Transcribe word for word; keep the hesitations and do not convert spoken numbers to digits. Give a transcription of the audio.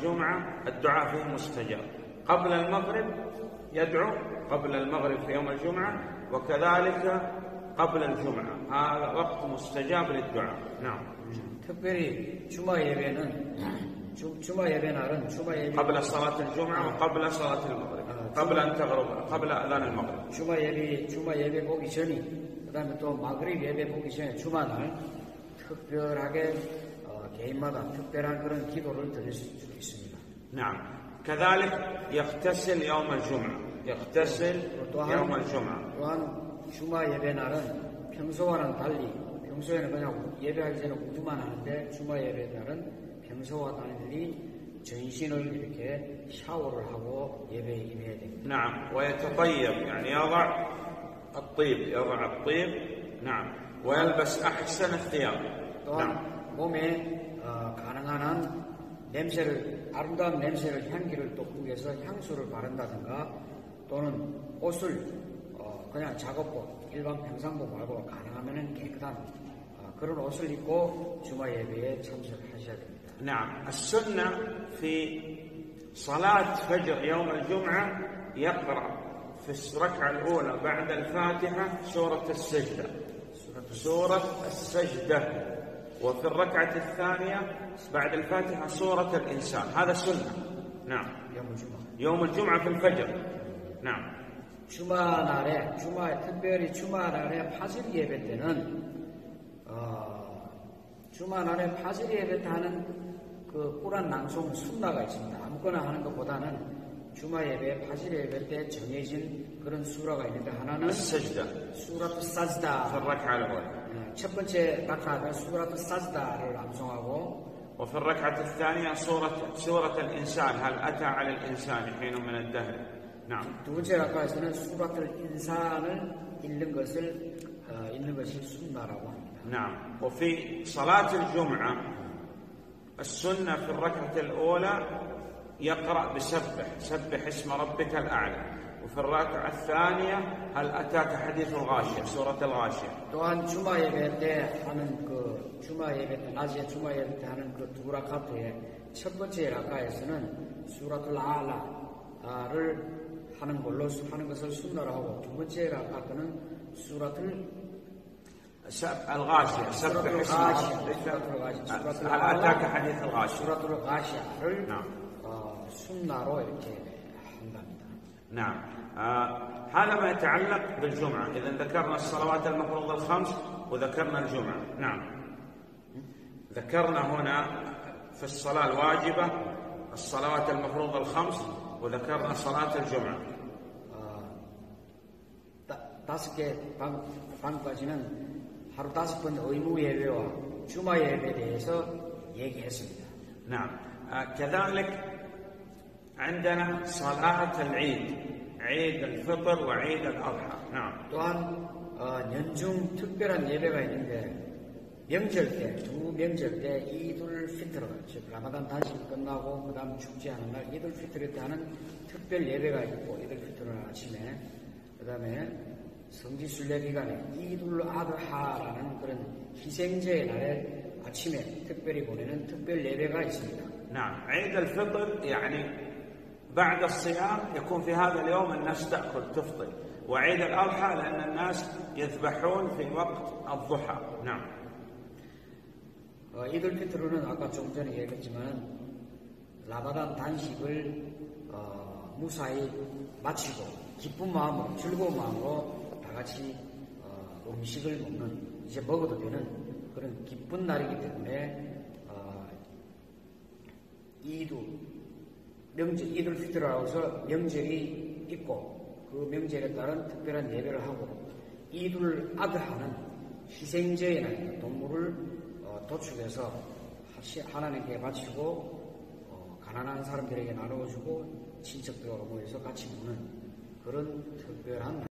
الجمعة الدعاء فيه مستجاب. قبل المغرب يدعو قبل المغرب في يوم الجمعة، وكذلك قبل الجمعة، هذا وقت مستجاب للدعاء. نعم. 특별히 주마 예배는 주, 주마 예배 날은 주마 예배 قبل صلاة الجمعة وقبل صلاة المغرب، قبل أن تغرب، قبل أذان المغرب. 주마 예배 주마 예배 보기 전이, 그다음에 또 마그립 예배 보기 전에 주마 날 특별하게 어, 개인마다 특별한 그런 기도를 드릴 수 있습니다. نعم. كذلك يغتسل يوم الجمعة، يغتسل يوم الجمعة. 또한 주마 예배 날은 평소와는 달리, 평소에는 그냥 예배하기 전에 우두만 하는데 주마 예배 날은 평소와 달리 전신을 이렇게 샤워를 하고 예배에 임해야 됩니다. نعم. ويتطيب، يعني يضع الطيب، يضع الطيب. نعم. ويلبس أحسن الثياب. 또한 몸에 어, 가능한 한 냄새를, 아름다운 냄새를, 향기를 돋기 위해서 향수를 바른다든가, 또는 옷을 어, 그냥 작업복, 일반 평상복 말고 가능하면 깨끗한 어, 그런 옷을 입고 주마 예배에 참석하셔야 됩니다. نعم. السنة في صلاة فجر يوم الجمعة يقرأ في الركعة الأولى بعد الفاتحة سورة السجدة، سورة السجدة، وفي الركعة الثانية بعد الفاتحة سورة الإنسان. هذا سنة. نعم. يوم الجمعة. يوم الجمعة في الفجر. نعم. 주마 날에, 주마, 특별히 주마 날에 파질 예배 때는, 어, 주마 날에 파질 예배 때 하는 그 꾸란 낭송 순나가 있습니다. 아무거나 하는 것보다는 주마 예배, 파질 예배 때 정해진 그런 수라가 있는데, 하나는 السجدة 수라투 في 사즈다. الركعة الأولى. 첫 번째 라카는 수라투 사즈다를 암송하고, وفي الركعة الثانية سورة سورة الإنسان، هل أتى على الإنسان حين من الدهر. نعم. 두 번째 라카에서는 수라투 인산을 읽는 것을 어, 읽는 것이 순나라고 합니다. نعم. وفي صلاة الجمعة السنة في الركعة الأولى يقرأ بسبح، سبح اسم ربك الأعلى. وفي الركعة الثانية هل أتاك حديث الغاشية، سورة الغاشية. 또한 주마 예배 때 하는 그 주마 예배 때, 낮에 주마 예배 때 하는 그 두 라카트의 첫 번째 라카에서는 수라툴 아라를 하는 걸로 하는 것을 순나로 하고, 두 번째 라카트는 수라툴 الغاشية، سبح اسم ربك هل أتاك حديث الغاشية. 수라툴 가시아를 نعم. 어, 순나로 이렇게 한답니다. نعم. آه هذا ما يتعلق بالجمعة. إذا ذكرنا الصلوات المفروضة الخمس وذكرنا الجمعة. نعم. ذكرنا هنا في الصلاة الواجبة الصلوات المفروضة الخمس وذكرنا صلاة الجمعة. 어, 다, 다섯 개 방, 방까지는 하루 다섯 번 의무 예배와 주마 예배에 대해서 얘기했습니다. نعم. آه كذلك عندنا صلاة العيد، عيد الفطر وعيد الأضحى. نعم. 또한 어, 연중 특별한 예배가 있는데, 명절 때, 두 명절 때 이둘 피트르, 즉 라마단 단식 끝나고 그 다음 축제하는 날 이둘 피트르 때 하는 특별 예배가 있고, 이둘 피트르는 아침에, 그 다음에 성지순례 기간에 이둘 아드하라는 그런 희생제의 날에 아침에 특별히 보내는 특별 예배가 있습니다. نعم. عيد الفطر يعني بعد الصيام يكون في هذا اليوم الناس تأكل تفطر، وعيد الأضحى لأن الناس يذبحون في وقت الضحى. نعم. 어, 이들 피트르는 아까 좀 전에 얘기했지만 라마단 단식을 어, 무사히 마치고 기쁜 마음으로, 즐거운 마음으로 다 같이 어, 음식을 먹는, 이제 먹어도 되는 그런 기쁜 날이기 때문에 어, 이두 명절, 이들 피트라고 해서 명절이 있고, 그 명절에 따른 특별한 예배를 하고, 이둘 아드하는 희생제의 날입니다. 동물을 어, 도축해서 하나님께 바치고 어, 가난한 사람들에게 나누어주고 친척들과 모여서 같이 먹는 그런 특별한